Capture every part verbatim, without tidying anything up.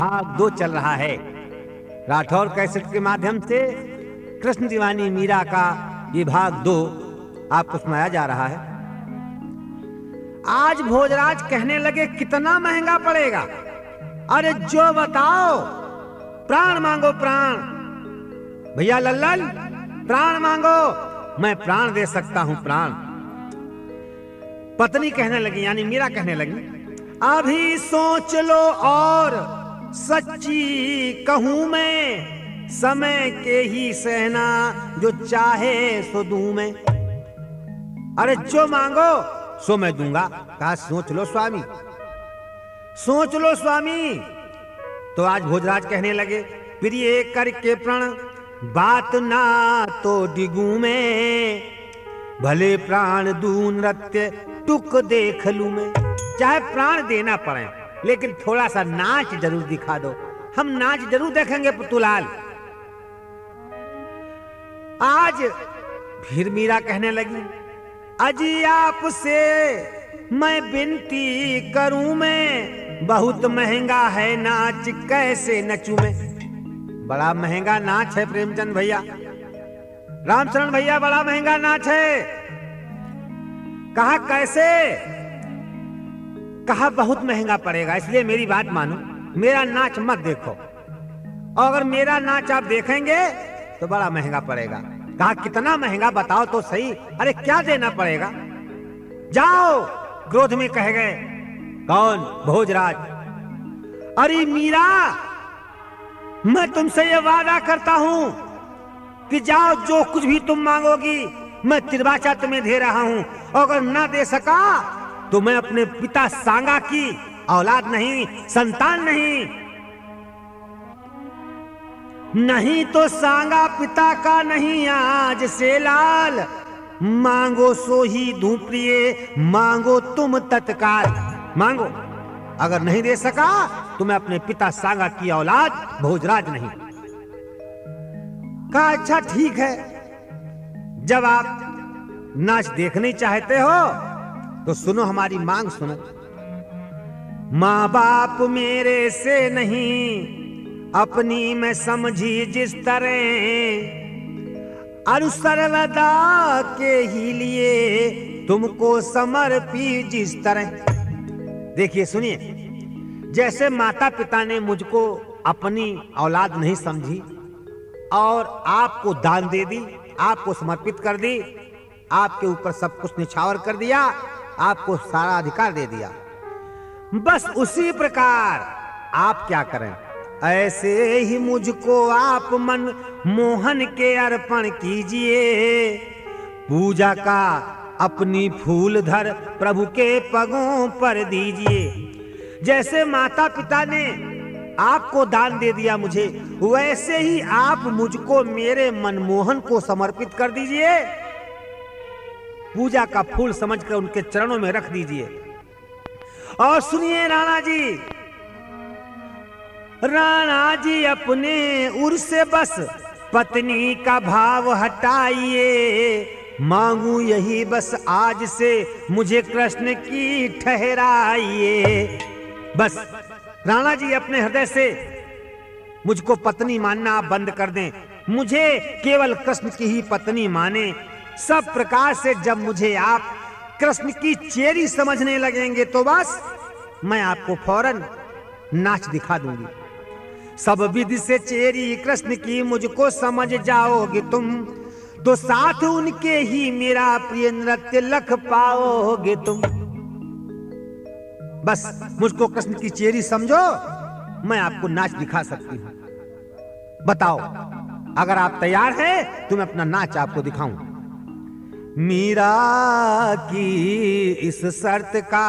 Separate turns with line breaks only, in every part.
भाग दो चल रहा है राठौर कैसेट के माध्यम से। कृष्ण दीवानी मीरा का ये भाग दो आपको सुनाया जा रहा है। आज भोजराज कहने लगे कितना महंगा पड़ेगा। अरे जो बताओ, प्राण मांगो प्राण। भैया लल्लन प्राण मांगो, मैं प्राण दे सकता हूं प्राण। पत्नी कहने लगी यानी मीरा कहने लगी, अभी सोच लो और सच्ची कहूं मैं, समय के ही सहना जो चाहे सो दूं मैं। अरे जो मांगो सो मैं दूंगा। कहा सोच लो स्वामी, सोच लो स्वामी। तो आज भोजराज कहने लगे, प्रिय करके प्रण बात ना तो डिगू में, भले प्राण दू नृत्य टुक देख लूं मैं। चाहे प्राण देना पड़े लेकिन थोड़ा सा नाच जरूर दिखा दो, हम नाच जरूर देखेंगे पुतुलाल। आज फिर मीरा कहने लगी, अजी आपसे मैं विनती करूं मैं, बहुत महंगा है नाच कैसे नचूं मैं। बड़ा महंगा नाच है प्रेमचंद भैया, रामचरण भैया, बड़ा महंगा नाच है। कहा कैसे? कहा बहुत महंगा पड़ेगा, इसलिए मेरी बात मानो, मेरा नाच मत देखो, और अगर मेरा नाच आप देखेंगे तो बड़ा महंगा पड़ेगा। कहा कितना महंगा बताओ तो सही। अरे क्या देना पड़ेगा? जाओ, क्रोध में कह गए। कौन? भोजराज। अरे मीरा, मैं तुमसे ये वादा करता हूं कि जाओ, जो कुछ भी तुम मांगोगी मैं तिरबाचा तुम्हें दे रहा हूं, और अगर ना दे सका तो मैं अपने पिता सांगा की औलाद नहीं, संतान नहीं, नहीं तो सांगा पिता का नहीं आज से लाल। मांगो सो ही दूं प्रिय, मांगो तुम तत्काल। मांगो, अगर नहीं दे सका तो मैं अपने पिता सांगा की औलाद, भोजराज नहीं। कहा अच्छा ठीक है, जब आप नाच देखने चाहते हो तो सुनो हमारी मांग सुनो। माँ बाप मेरे से नहीं, अपनी मैं समझी जिस तरह, अरु सर्वदा के ही लिए तुमको समर्पी जिस तरह। देखिए सुनिए, जैसे माता पिता ने मुझको अपनी औलाद नहीं समझी और आपको दान दे दी, आपको समर्पित कर दी, आपके ऊपर सब कुछ निछावर कर दिया, आपको सारा अधिकार दे दिया, बस उसी प्रकार आप क्या करें, ऐसे ही मुझको आप मन मोहन के अर्पण कीजिए। पूजा का अपनी फूल धर प्रभु के पगों पर दीजिए। जैसे माता पिता ने आपको दान दे दिया मुझे, वैसे ही आप मुझको मेरे मनमोहन को समर्पित कर दीजिए। पूजा का फूल समझकर उनके चरणों में रख दीजिए। और सुनिए राणा जी, राणा जी अपने उर से बस पत्नी का भाव हटाइए। मांगू यही बस आज से मुझे कृष्ण की ठहराइए। बस राणा जी अपने हृदय से मुझको पत्नी मानना आप बंद कर दें, मुझे केवल कृष्ण की ही पत्नी माने। सब प्रकार से जब मुझे आप कृष्ण की चेरी समझने लगेंगे तो बस मैं आपको फौरन नाच दिखा दूंगी। सब विधि से चेरी कृष्ण की मुझको समझ जाओगे तुम, तो साथ उनके ही मेरा प्रिय नृत्य लख पाओगे तुम। बस मुझको कृष्ण की चेरी समझो, मैं आपको नाच दिखा सकती हूं। बताओ, अगर आप तैयार हैं तो मैं अपना नाच आपको दिखाऊं। मीरा की इस शर्त का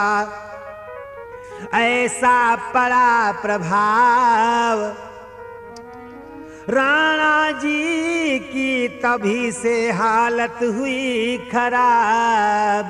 ऐसा पड़ा प्रभाव, राणा जी की तभी से हालत हुई खराब।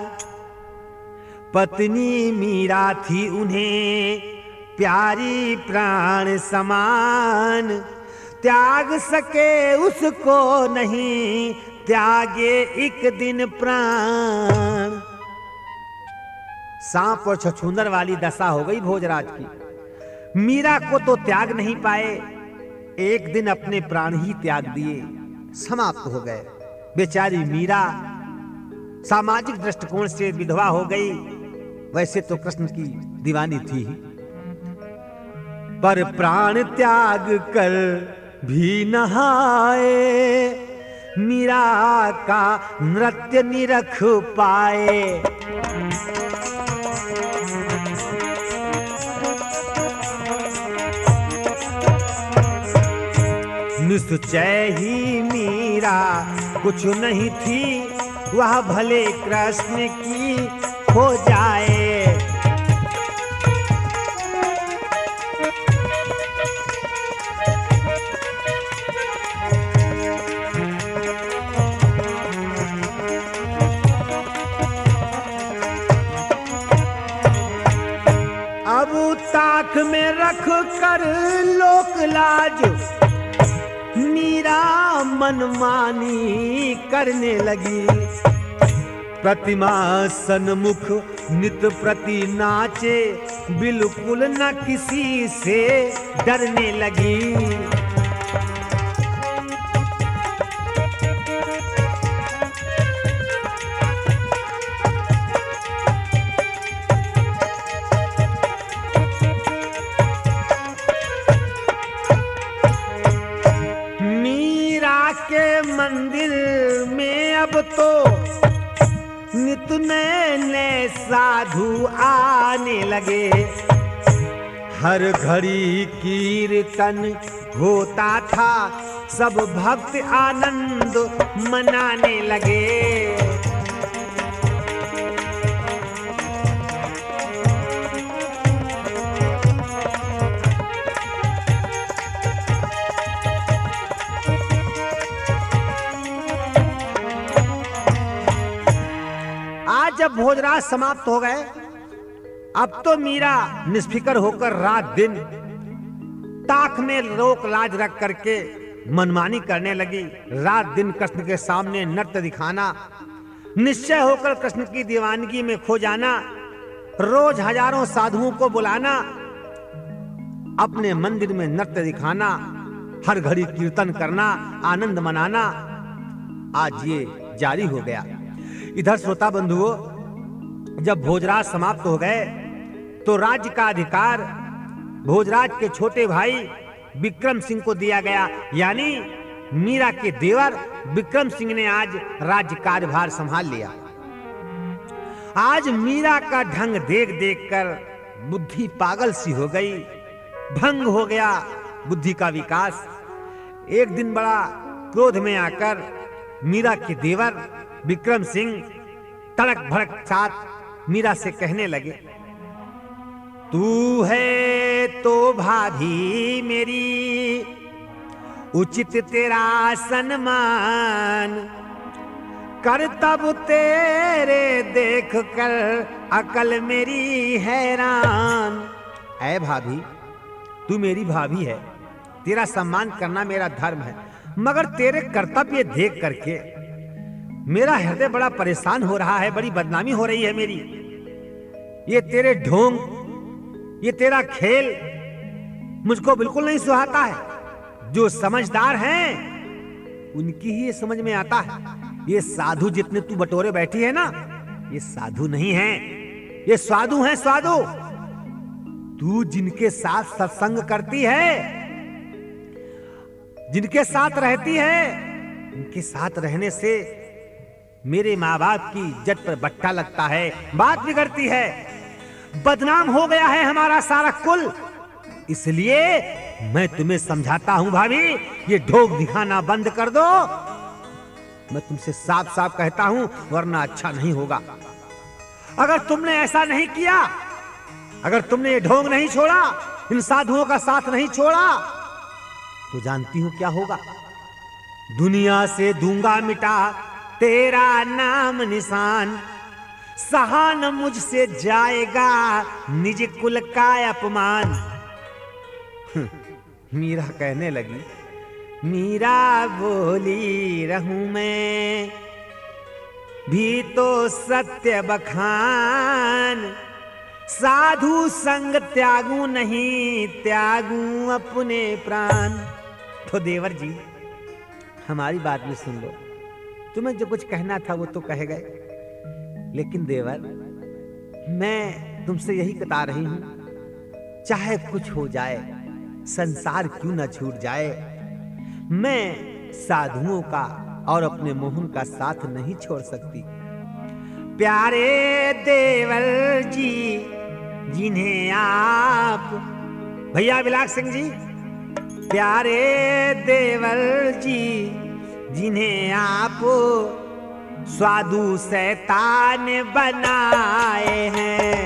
पत्नी मीरा थी उन्हें प्यारी प्राण समान, त्याग सके उसको नहीं, त्यागे एक दिन प्राण। सांप और छछूंदर वाली दशा हो गई भोजराज की। मीरा को तो त्याग नहीं पाए, एक दिन अपने प्राण ही त्याग दिए, समाप्त हो गए। बेचारी मीरा सामाजिक दृष्टिकोण से विधवा हो गई। वैसे तो कृष्ण की दीवानी थी, पर प्राण त्याग कर भी नहाए, मीरा का नृत्य निरख पाए। निश्चय ही मीरा कुछ नहीं थी, वह भले कृष्ण की हो जाए। अब ताक में रख कर लोक लाज, मीरा मनमानी करने लगी। प्रतिमा सन्मुख नित प्रति नाचे, बिल्कुल न किसी से डरने लगी। मंदिर में अब तो नित नए नए साधु आने लगे। हर घड़ी कीर्तन होता था, सब भक्त आनंद मनाने लगे। जब भोजराज समाप्त हो गए, अब तो मीरा निष्फिकर होकर रात दिन ताक में लोक लाज रख करके मनमानी करने लगी। रात दिन कृष्ण के सामने नृत्य दिखाना, निश्चय होकर कृष्ण की दीवानगी में खो जाना, रोज हजारों साधुओं को बुलाना, अपने मंदिर में नृत्य दिखाना, हर घड़ी कीर्तन करना, आनंद मनाना, आज ये जारी हो गया। इधर श्रोता बंधुओं, जब भोजराज समाप्त हो गए तो राज्य का अधिकार भोजराज के छोटे भाई विक्रम सिंह को दिया गया। यानी मीरा के देवर विक्रम सिंह ने आज राज्य कार्यभार संभाल लिया। आज मीरा का ढंग देख देख कर बुद्धि पागल सी हो गई, भंग हो गया बुद्धि का विकास। एक दिन बड़ा क्रोध में आकर मीरा के देवर विक्रम सिंह तड़क भड़क साथ मीरा से कहने लगे, तू है तो भाभी मेरी, उचित तेरा सम्मान, कर तब तेरे देख कर अकल मेरी हैरान। ऐ भाभी, तू मेरी भाभी है, तेरा सम्मान करना मेरा धर्म है, मगर तेरे कर्तव्य देख करके मेरा हृदय बड़ा परेशान हो रहा है, बड़ी बदनामी हो रही है मेरी। ये तेरे ढोंग, ये तेरा खेल मुझको बिल्कुल नहीं सुहाता है। जो समझदार हैं उनकी ही ये समझ में आता है। ये साधु जितने तू बटोरे बैठी है ना, ये साधु नहीं है, ये साधु हैं, साधु। तू जिनके साथ सत्संग करती है, जिनके साथ रहती है, उनके साथ रहने से मेरे माँ बाप की इज्जत पर बट्टा लगता है, बात बिगड़ती है, बदनाम हो गया है हमारा सारा कुल। इसलिए मैं तुम्हें समझाता हूं भाभी, ये ढोंग दिखाना बंद कर दो। मैं तुमसे साफ साफ कहता हूं, वरना अच्छा नहीं होगा। अगर तुमने ऐसा नहीं किया, अगर तुमने ये ढोंग नहीं छोड़ा, इन साधुओं का साथ नहीं छोड़ा, तो जानती हूं क्या होगा। दुनिया से दूंगा मिटा तेरा नाम निशान, सहा न मुझसे जाएगा निज कुल का अपमान। मीरा कहने लगी, मीरा बोली रहूं मैं भी तो सत्य बखान, साधु संग त्यागू नहीं, त्यागू अपने प्राण। तो देवर जी हमारी बात भी सुन लो, तुम्हें जो कुछ कहना था वो तो कह गए, लेकिन देवर मैं तुमसे यही बता रही हूं, चाहे कुछ हो जाए, संसार क्यों ना छूट जाए, मैं साधुओं का और अपने मोहन का साथ नहीं छोड़ सकती। प्यारे देवर जी जिन्हें आप, भैया विलास सिंह जी, प्यारे देवर जी जिन्हें आप स्वादु शैतान बनाए हैं,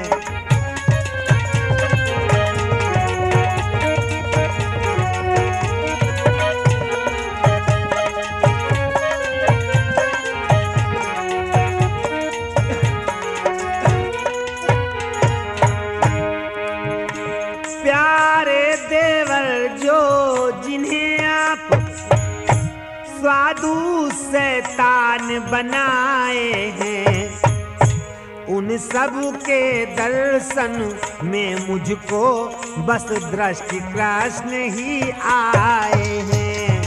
साधु शैतान बनाए हैं, उन सब के दर्शन में मुझको बस दृष्टि कृष्ण ही आए हैं।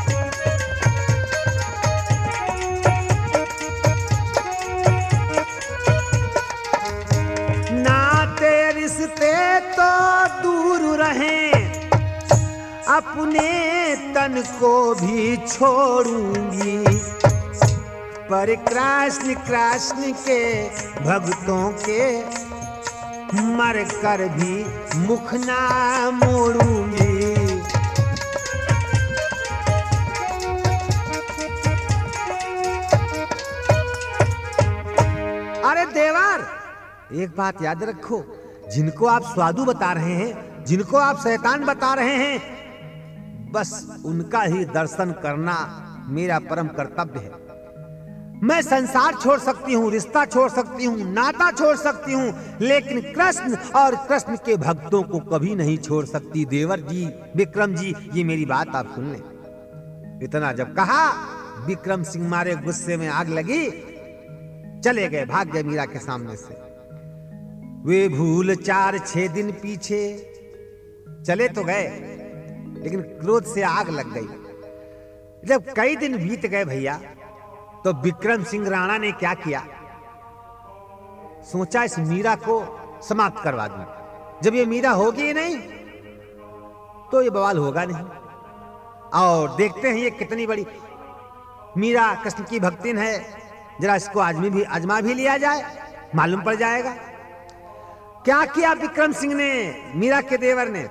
नाते रिश्ते तो दूर रहें, अपने तन को भी छोड़ूंगी, पर कृष्ण कृष्ण के भक्तों के मर कर भी मुख ना मोड़ूंगी। अरे देवर एक बात याद रखो, जिनको आप साधु बता रहे हैं, जिनको आप शैतान बता रहे हैं, बस उनका ही दर्शन करना मेरा परम कर्तव्य है। मैं संसार छोड़ सकती हूँ, रिश्ता छोड़ सकती हूँ, नाता छोड़ सकती हूँ, लेकिन कृष्ण और कृष्ण के भक्तों को कभी नहीं छोड़ सकती। देवर जी, विक्रम जी, ये मेरी बात आप सुन लें। इतना जब कहा, विक्रम सिंह मारे गुस्से में आग लगी, चले गए, भाग गए मीरा के सामने से। वे भूल चार छह दिन पीछे चले तो गए, लेकिन क्रोध से आग लग गई। जब कई दिन बीत गए भैया, तो विक्रम सिंह राणा ने क्या किया, सोचा इस मीरा को समाप्त करवा दूं। जब ये मीरा होगी नहीं तो ये बवाल होगा नहीं। और देखते हैं ये कितनी बड़ी मीरा कृष्ण की भक्तिन है, जरा इसको आजमी भी आजमा भी लिया जाए, मालूम पड़ जाएगा। क्या किया विक्रम सिंह ने, मीरा के देवर ने,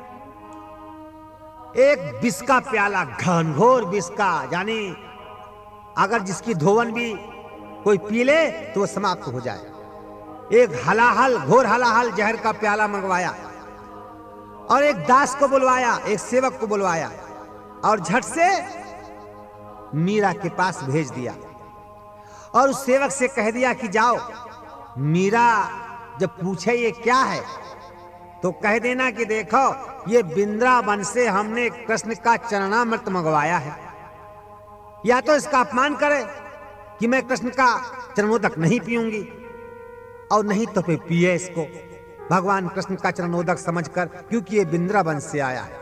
एक विष का प्याला, घनघोर विष का, यानी अगर जिसकी धोवन भी कोई पी ले तो वो समाप्त हो जाए, एक हलाहल, घोर हलाहल जहर का प्याला मंगवाया और एक दास को बुलवाया, एक सेवक को बुलवाया और झट से मीरा के पास भेज दिया और उस सेवक से कह दिया कि जाओ, मीरा जब पूछे ये क्या है तो कह देना कि देखो ये वृंदावन से हमने कृष्ण का चरणामृत मंगवाया है, या तो इसका अपमान करे कि मैं कृष्ण का चरणोदक नहीं पीऊंगी, और नहीं तो फिर पिए इसको भगवान कृष्ण का चरणोदक समझकर, क्योंकि ये वृंदावन से आया है।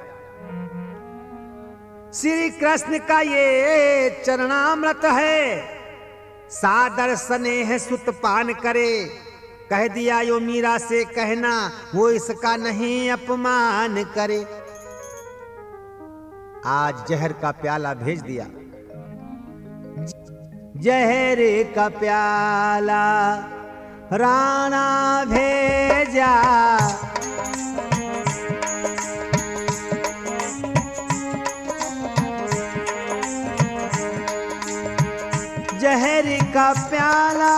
श्री कृष्ण का ये चरणामृत है, सादर स्नेह सुत पान करे, कह दिया यो मीरा से कहना वो इसका नहीं अपमान करे। आज जहर का प्याला भेज दिया, जहर का प्याला राणा भेजा, जहर का प्याला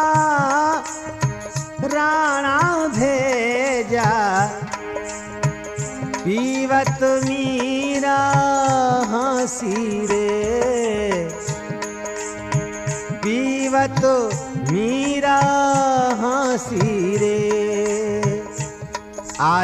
राणा भेजा, पीवत मीरा हंसी रे, पीवत मीरा हंसी रे। आज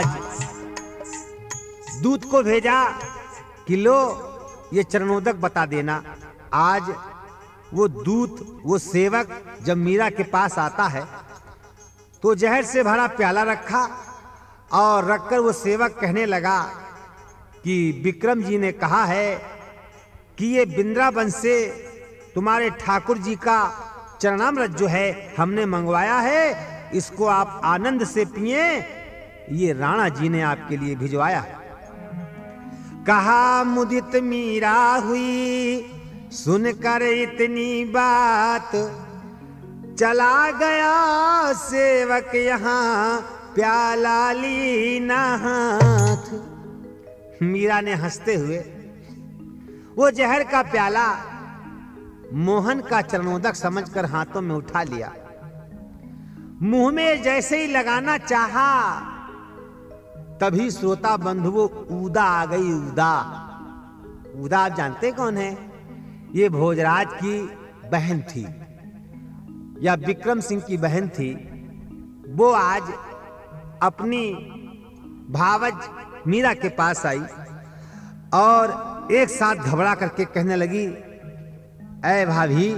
दूत को भेजा कि लो ये चरणोदक बता देना। आज वो दूत, वो सेवक जब मीरा के पास आता है तो जहर से भरा प्याला रखा और रखकर वो सेवक कहने लगा कि विक्रम जी ने कहा है कि ये वृंदावन से तुम्हारे ठाकुर जी का चरणामृत जो है हमने मंगवाया है, इसको आप आनंद से पिए, ये राणा जी ने आपके लिए भिजवाया। कहा मुदित मीरा हुई सुनकर इतनी बात, चला गया सेवक यहाँ प्याला लीना हाथ। मीरा ने हंसते हुए वो जहर का प्याला मोहन का चरणोदक समझकर हाथों में उठा लिया। मुंह में जैसे ही लगाना चाहा, तभी श्रोता बंधुओं ऊदा आ गई। ऊदा ऊदा आप जानते कौन है? ये भोजराज की बहन थी या विक्रम सिंह की बहन थी। वो आज अपनी भावज मीरा के पास आई और एक साथ घबरा करके कहने लगी, ऐ भाभी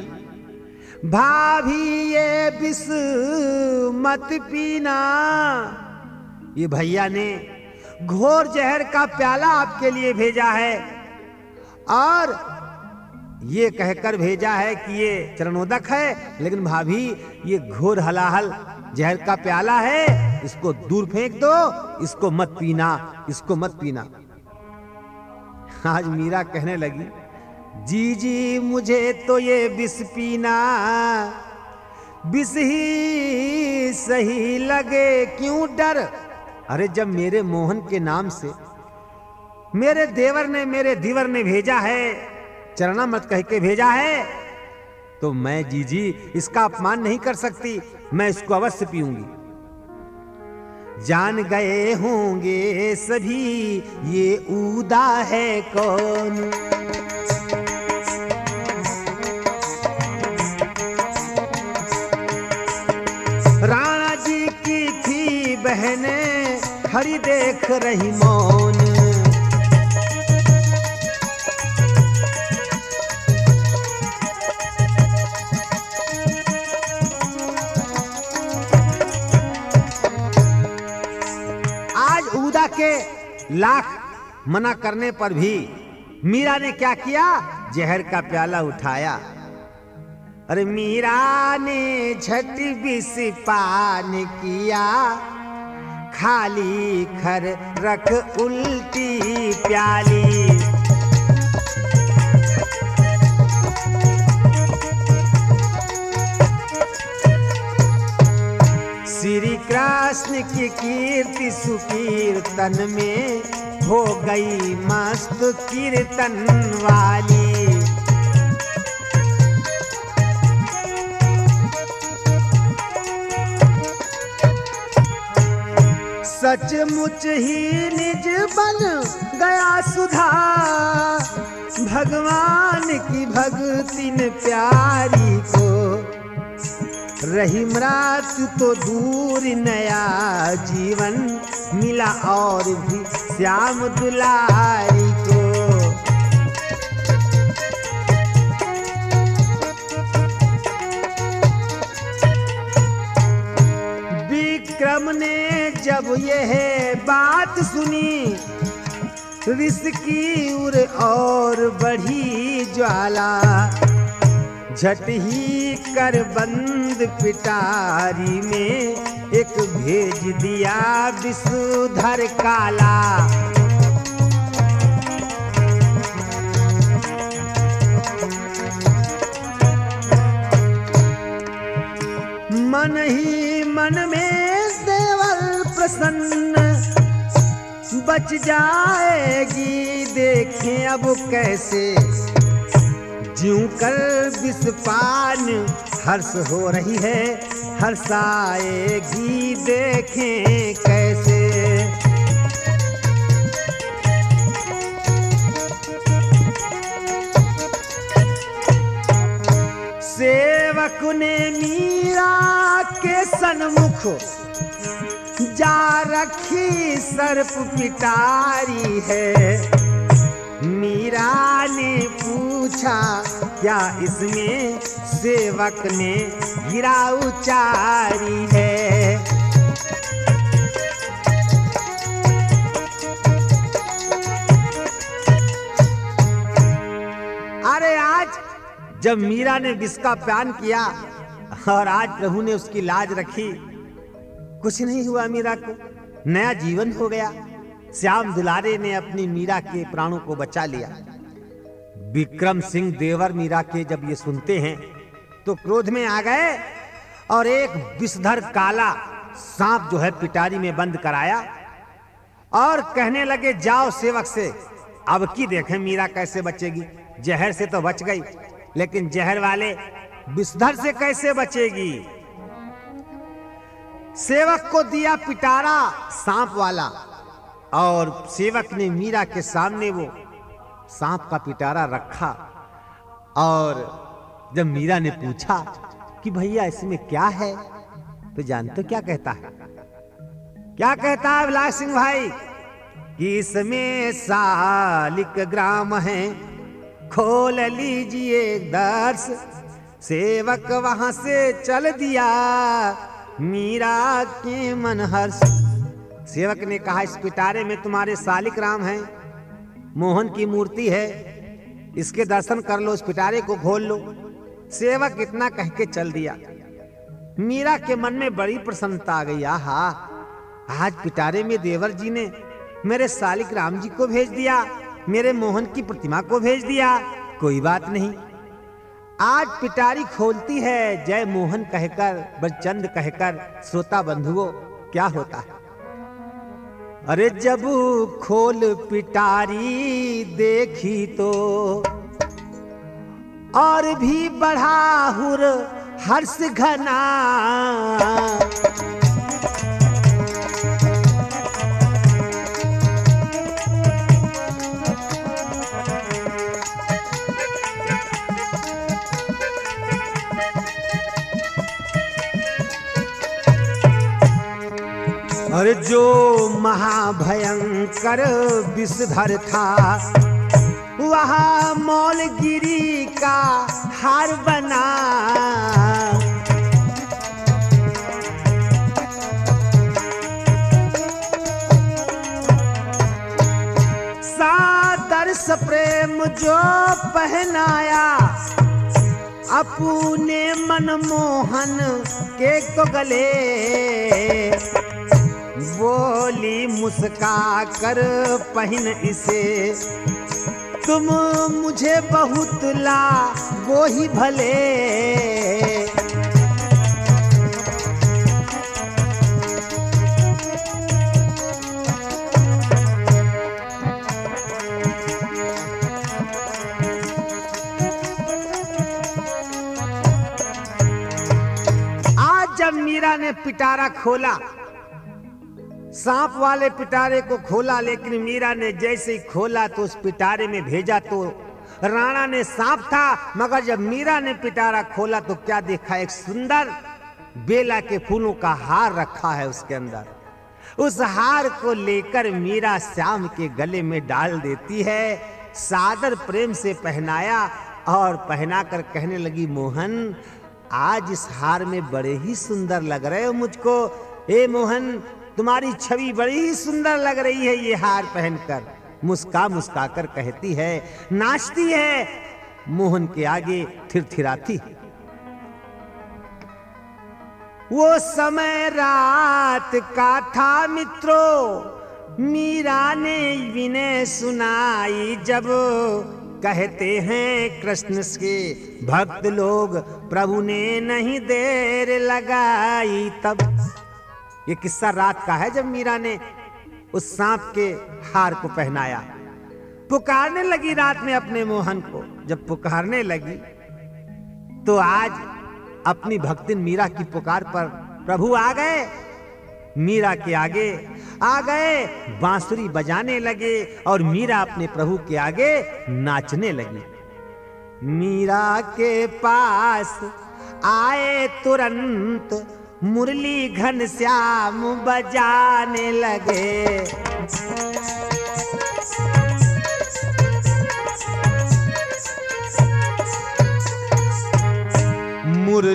भाभी ये विष मत पीना, ये भैया ने घोर जहर का प्याला आपके लिए भेजा है और ये कहकर भेजा है कि ये चरणोदक है, लेकिन भाभी ये घोर हलाहल जहर का प्याला है, इसको दूर फेंक दो, इसको मत पीना, इसको मत पीना। आज मीरा कहने लगी, जी जी मुझे तो ये विष पीना विष ही सही लगे, क्यों डर। अरे जब मेरे मोहन के नाम से मेरे देवर ने मेरे दीवर ने भेजा है, चरणामृत कह के भेजा है, तो मैं जी जी इसका अपमान नहीं कर सकती, मैं इसको अवश्य पीऊंगी। जान गए होंगे सभी ये ऊदा है कौन, राणा जी की थी बहने खड़ी देख रही मौन। के लाख मना करने पर भी मीरा ने क्या किया? जहर का प्याला उठाया। अरे मीरा ने झट विष पान किया, खाली खर रख उल्टी प्याली। श्री कृष्ण की कीर्ति सुकीर्तन में हो गई मस्त कीर्तन वाली। सचमुच ही निज बन गया सुधा, भगवान की भक्ति ने प्यारी को रही मृत्यु तो दूर, नया जीवन मिला और भी श्याम दुलारी को। विक्रम ने जब यह बात सुनी, विष की उर और बढ़ी ज्वाला, झट ही कर बंद पिटारी में एक भेज दिया विषधर काला। मन ही मन में देवर प्रसन्न, बच जाएगी देखें अब कैसे, ज्यों कर विष पान हर्ष हो रही है, हर्षाएगी देखें कैसे। सेवक ने मीरा के सन्मुख जा रखी सर्प पिटारी है। मीरा ने पूछा क्या इसमें सेवक ने गिरा उचारी है। अरे आज जब मीरा ने विष का पान किया और आज प्रभु ने उसकी लाज रखी, कुछ नहीं हुआ, मीरा को नया जीवन हो गया। श्याम दुलारे ने अपनी मीरा के प्राणों को बचा लिया। विक्रम सिंह देवर मीरा के जब ये सुनते हैं तो क्रोध में आ गए और एक विषधर काला सांप जो है पिटारी में बंद कराया और कहने लगे, जाओ सेवक से, अब की देखें मीरा कैसे बचेगी। जहर से तो बच गई, लेकिन जहर वाले विषधर से कैसे बचेगी। सेवक को दिया पिटारा सांप वाला और सेवक ने मीरा के सामने वो सांप का पिटारा रखा और जब मीरा ने पूछा कि भैया इसमें क्या है, तो जानते क्या कहता है? क्या कहता है विलास सिंह भाई कि इसमें सालिक ग्राम है, खोल लीजिए दर्श। सेवक वहां से चल दिया, मीरा के मन हर्ष। सेवक ने कहा, इस पिटारे में तुम्हारे सालिक राम हैं, मोहन की मूर्ति है, इसके दर्शन कर लो, इस पिटारे को खोल लो। सेवक इतना कह के चल दिया। मीरा के मन में बड़ी प्रसन्नता आ गई। आहा, आज पिटारे में देवर जी ने मेरे सालिक राम जी को भेज दिया, मेरे मोहन की प्रतिमा को भेज दिया। कोई बात नहीं, आज पिटारी खोलती है जय मोहन कहकर, बचंद कहकर। श्रोता बंधुओं, क्या होता है? अरे जब खोल पिटारी देखी तो और भी बढ़ा हुर हर्ष घना। अरे जो महाभयंकर विषधर था, वहाँ मौलगिरी का हार बना। सादर्श प्रेम जो पहनाया, अपने मनमोहन के तो गले। बोली मुस्का कर पहन इसे, तुम मुझे बहुत लागो ही भले। आज जब मीरा ने पिटारा खोला, सांप वाले पिटारे को खोला, लेकिन मीरा ने जैसे ही खोला तो उस पिटारे में भेजा तो राणा ने सांप था, मगर जब मीरा ने पिटारा खोला तो क्या देखा? एक सुंदर बेला के फूलों का हार रखा है उसके अंदर। उस हार को लेकर मीरा श्याम के गले में डाल देती है, सादर प्रेम से पहनाया और पहनाकर कहने लगी, मोहन आज इस हार में बड़े ही सुंदर लग रहे हो मुझको। ए मोहन, तुम्हारी छवि बड़ी ही सुंदर लग रही है ये हार पहनकर। मुस्का मुस्का कर कहती है, नाचती है, मोहन के आगे थिरथिराती। वो समय रात का था मित्रों, मीरा ने विनय सुनाई। जब कहते हैं कृष्ण के भक्त लोग, प्रभु ने नहीं देर लगाई। तब ये किस्सा रात का है जब मीरा ने उस सांप के हार को पहनाया। पुकारने लगी रात में अपने मोहन को। जब पुकारने लगी तो आज अपनी भक्तिन मीरा की पुकार पर प्रभु आ गए, मीरा के आगे आ गए, बांसुरी बजाने लगे और मीरा अपने प्रभु के आगे नाचने लगी। मीरा के पास आए तुरंत, मुरली घनश्याम बजाने लगे।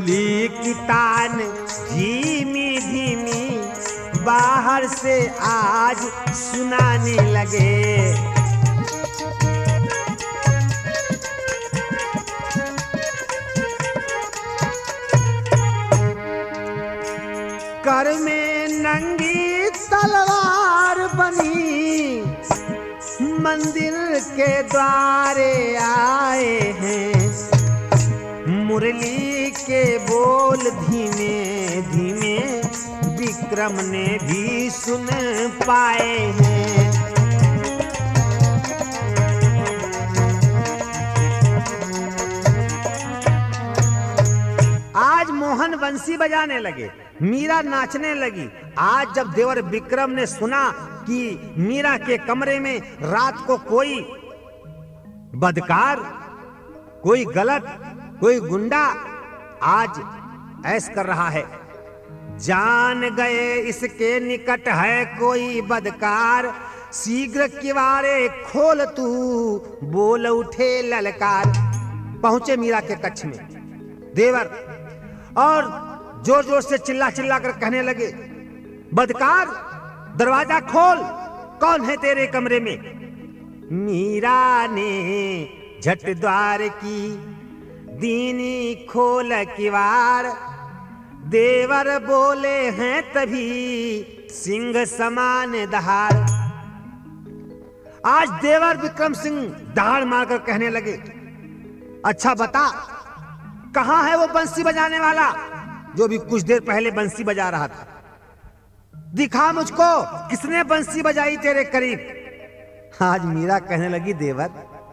मुरली की तान धीमी धीमी बाहर से आज सुनाने लगे। कर में नंगी तलवार बनी मंदिर के द्वारे आए हैं। मुरली के बोल धीमे धीमे विक्रम ने भी सुन पाए हैं। आज मोहन बंसी बजाने लगे, मीरा नाचने लगी। आज जब देवर विक्रम ने सुना कि मीरा के कमरे में रात को कोई बदकार, कोई गलत, कोई गुंडा आज ऐश कर रहा है, जान गए इसके निकट है कोई बदकार, शीघ्र किवारे खोल तू बोल उठे ललकार। पहुंचे मीरा के कक्ष में देवर और जोर जोर से चिल्ला चिल्ला कर कहने लगे, बदकार दरवाजा खोल, कौन है तेरे कमरे में? मीरा ने झट द्वार की दीनी खोल किवाड़, देवर बोले हैं तभी सिंह समान दहाड़। आज देवर विक्रम सिंह दहाड़ मारकर कहने लगे, अच्छा बता कहां है वो बंसी बजाने वाला जो भी कुछ देर पहले बंसी बजा रहा था? दिखा मुझको, किसने बंसी बजाई तेरे करीब? आज मीरा कहने लगी, देवर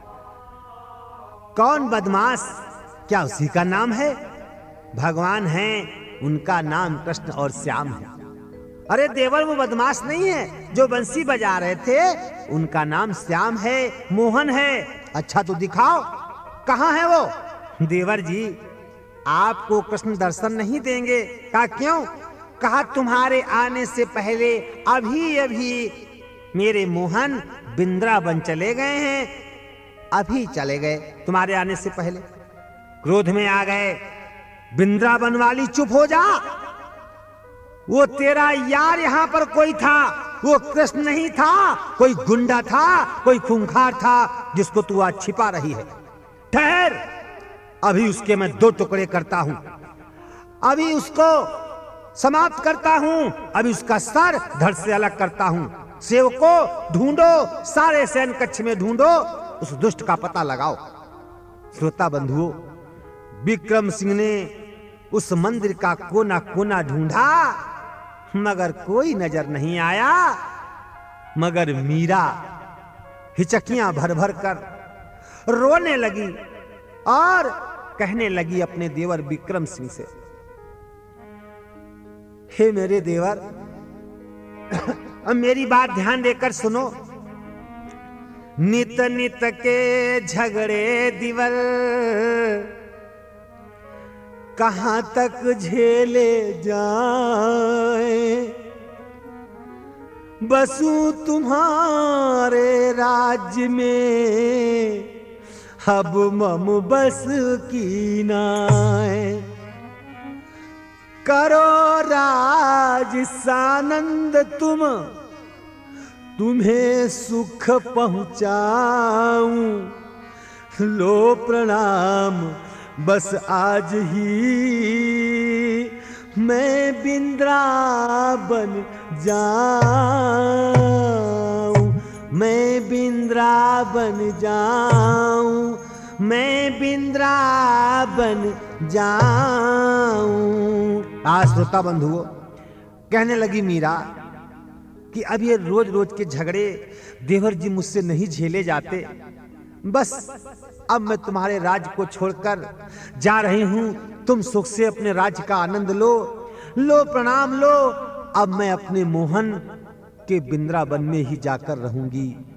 कौन बदमाश, क्या उसी का नाम है? भगवान हैं, उनका नाम कृष्ण और श्याम है। अरे देवर वो बदमाश नहीं है जो बंसी बजा रहे थे, उनका नाम श्याम है, मोहन है। अच्छा तो दिखाओ कहां है वो? देवर जी आपको कृष्ण दर्शन नहीं देंगे। कहा क्यों? कहा तुम्हारे आने से पहले अभी अभी मेरे मोहन बिंद्रावन चले गए हैं, अभी चले गए तुम्हारे आने से पहले। क्रोध में आ गए, बिंद्रावन वाली चुप हो जा, वो तेरा यार यहां पर कोई था, वो कृष्ण नहीं था, कोई गुंडा था, कोई खूंखार था जिसको तू आज छिपा रही है। ठहर, अभी उसके मैं दो टुकड़े करता हूं, अभी उसको समाप्त करता हूं, अभी उसका सर धड़ से अलग करता हूं। सेवको ढूंढो, सारे सैन कक्ष में ढूंढो, उस दुष्ट का पता लगाओ। श्रोता बंधुओं, विक्रम सिंह ने उस मंदिर का कोना कोना ढूंढा मगर कोई नजर नहीं आया। मगर मीरा हिचकियां भर भर कर रोने लगी और कहने लगी अपने देवर विक्रम सिंह से, हे मेरे देवर, अब मेरी बात ध्यान देकर सुनो। नित नित के झगड़े दिवर कहां तक झेले जाए, बसू तुम्हारे राज्य में अब मम बस की नाय, करो राज सानंद तुम, तुम्हें सुख पहुंचाऊं, लो प्रणाम बस आज ही मैं बिंद्रावन जाऊं, मैं बिंद्रावन जाऊं, मैं बिंद्रावन जाऊं। आज श्रोता बंधुओं, कहने लगी मीरा कि अब ये रोज रोज के झगड़े देवर जी मुझसे नहीं झेले जाते, बस अब मैं तुम्हारे राज्य को छोड़कर जा रही हूं, तुम सुख से अपने राज्य का आनंद लो, लो प्रणाम लो, अब मैं अपने मोहन के बिंद्रावन में ही जाकर रहूंगी।